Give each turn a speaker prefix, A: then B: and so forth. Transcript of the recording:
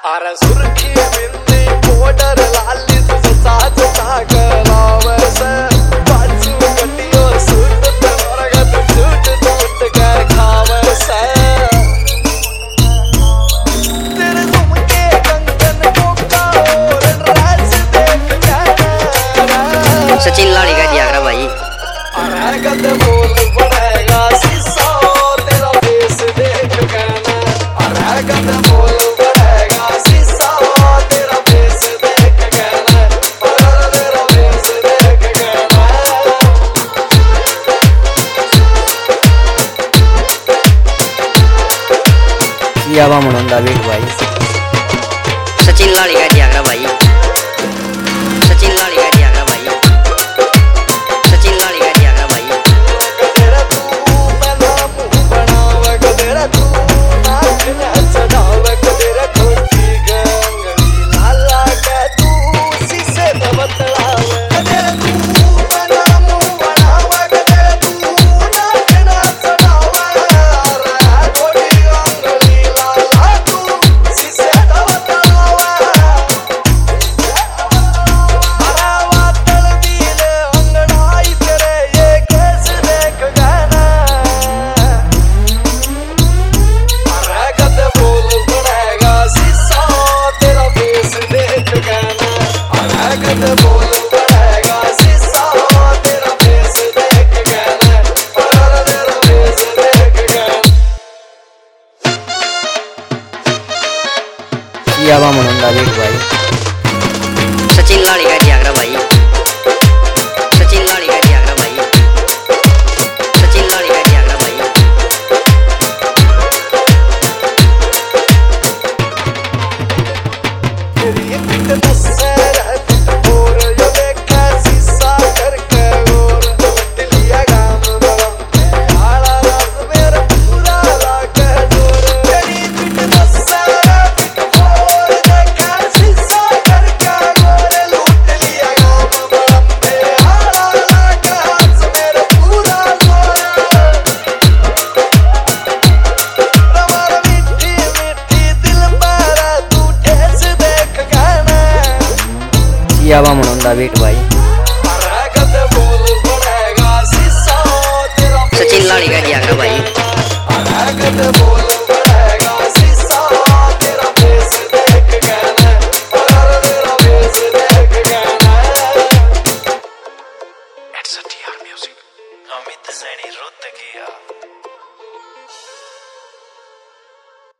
A: अरे सुर्खी बिंदी बॉर्डर लाली तुझे साथ सागलावे से बाजू कटियो सूट तुम्हारा गद सूट सूट कर खावे से तेरे झुमके कंगन कोका और राज देख जाना
B: सचिन लाड़ी का दिया भाई।
A: अरे गद बोल पड़ेगा शीशा तेरा फेस देख कहना। अरे गद बोल
B: यावा म्हणून दावीड भाई। सचिन लाड़ी का दिया भाई। सचिन लाड़ी का दिया भाई। सचिन लाड़ी का दिया भाई।
A: गदेरा तू बना मुंह बनावे गदेरा तू नाक न सजावे गदेरा खोटी गंगली लाला के तू शीशे में बतलावे गदेरा तू बना मुंह बनावे गदेरा तू नाक न सजावे अरे खोटी गंगली लाला तू शीशे में बतलावे अरे वातल दिले अंगड़ाई तेरे ये कैसे देख गाना। अरे गद बोल पड़ेगा शीशा तेरा फेस देख गाना। अरे गद बोल पड़ेगा शीशा तेरा फेस देख गाना। अरे तेरा फेस देख गाना।
B: यावा म्हणून दावीड भाई। सचिन लाड़ी का दिया भाई। सचिन लाड़ी का दिया भाई। सचिन लाड़ी का दिया भाई।
A: तेरी एक नजर है और यो देखा शीशा करके और लिया गाम बरम आला रस मेरा पूरा लागे जोर। तेरी एक नजर है और देखा शीशा करके और लूट लिया गाम बरम आला लागे रस मेरा पूरा जोर। रवार मीठी मीठी दिल मारा तू ठेस देख गाना।
B: यावा म्हणून दावीड भाई।
A: अरे गद बोल पड़ेगा शीशा तेरा
B: सचिन लाड़ी का दिया भाई।
A: अरे गद बोल पड़ेगा शीशा तेरा फेस देख गाना। अरे तेरा फेस देख गाना।
C: It's a TR music. Amit Saini रुत किया।